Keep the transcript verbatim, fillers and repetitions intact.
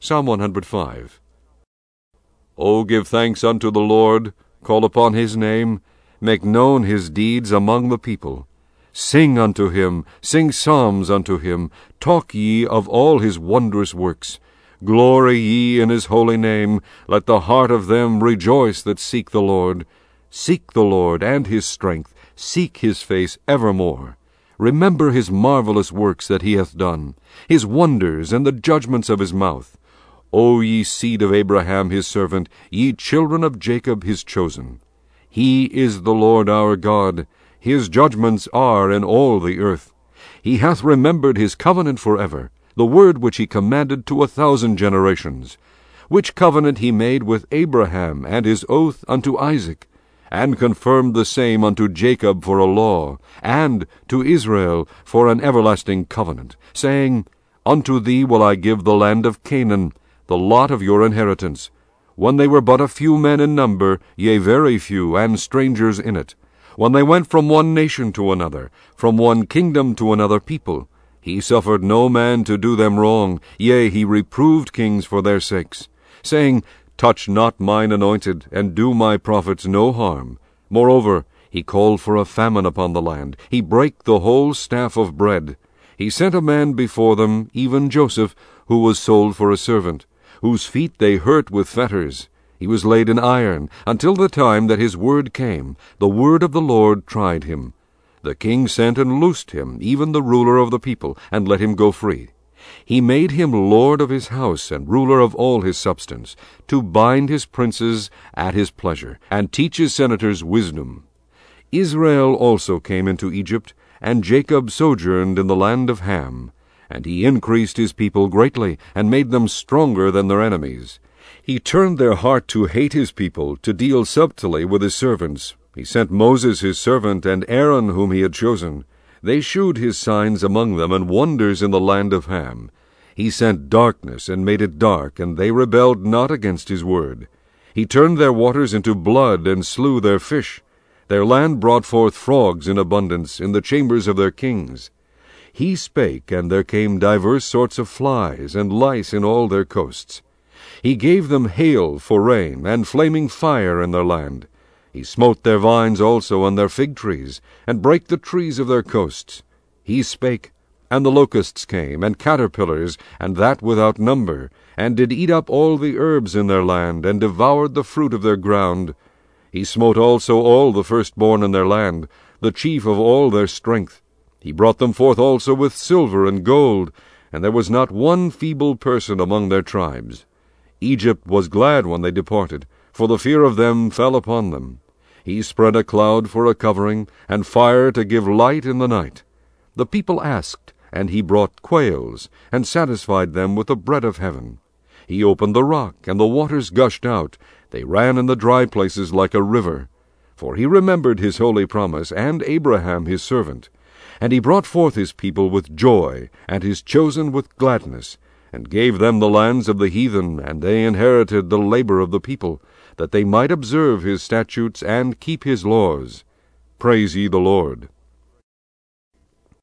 Psalm one hundred five. O give thanks unto the Lord, call upon his name, make known his deeds among the people. Sing unto him, sing psalms unto him, talk ye of all his wondrous works. Glory ye in his holy name, let the heart of them rejoice that seek the Lord. Seek the Lord and his strength, seek his face evermore. Remember his marvelous works that he hath done, his wonders and the judgments of his mouth. O ye seed of Abraham his servant, ye children of Jacob his chosen. He is the Lord our God, his judgments are in all the earth. He hath remembered his covenant forever, the word which he commanded to a thousand generations, which covenant he made with Abraham, and his oath unto Isaac, and confirmed the same unto Jacob for a law, and to Israel for an everlasting covenant, saying, Unto thee will I give the land of Canaan, the lot of your inheritance, when they were but a few men in number, yea, very few, and strangers in it, when they went from one nation to another, from one kingdom to another people. He suffered no man to do them wrong, yea, he reproved kings for their sakes, saying, Touch not mine anointed, and do my prophets no harm. Moreover, he called for a famine upon the land, he brake the whole staff of bread. He sent a man before them, even Joseph, who was sold for a servant, whose feet they hurt with fetters. He was laid in iron, until the time that his word came. The word of the Lord tried him. The king sent and loosed him, even the ruler of the people, and let him go free. He made him lord of his house, and ruler of all his substance, to bind his princes at his pleasure, and teach his senators wisdom. Israel also came into Egypt, and Jacob sojourned in the land of Ham. And he increased his people greatly, and made them stronger than their enemies. He turned their heart to hate his people, to deal subtly with his servants. He sent Moses his servant, and Aaron whom he had chosen. They shewed his signs among them, and wonders in the land of Ham. He sent darkness, and made it dark, and they rebelled not against his word. He turned their waters into blood, and slew their fish. Their land brought forth frogs in abundance in the chambers of their kings. He spake, and there came divers sorts of flies, and lice in all their coasts. He gave them hail for rain, and flaming fire in their land. He smote their vines also, and their fig trees, and brake the trees of their coasts. He spake, and the locusts came, and caterpillars, and that without number, and did eat up all the herbs in their land, and devoured the fruit of their ground. He smote also all the firstborn in their land, the chief of all their strength. He brought them forth also with silver and gold, and there was not one feeble person among their tribes. Egypt was glad when they departed, for the fear of them fell upon them. He spread a cloud for a covering, and fire to give light in the night. The people asked, and he brought quails, and satisfied them with the bread of heaven. He opened the rock, and the waters gushed out. They ran in the dry places like a river. For he remembered his holy promise, and Abraham his servant. And he brought forth his people with joy, and his chosen with gladness, and gave them the lands of the heathen, and they inherited the labor of the people, that they might observe his statutes and keep his laws. Praise ye the Lord.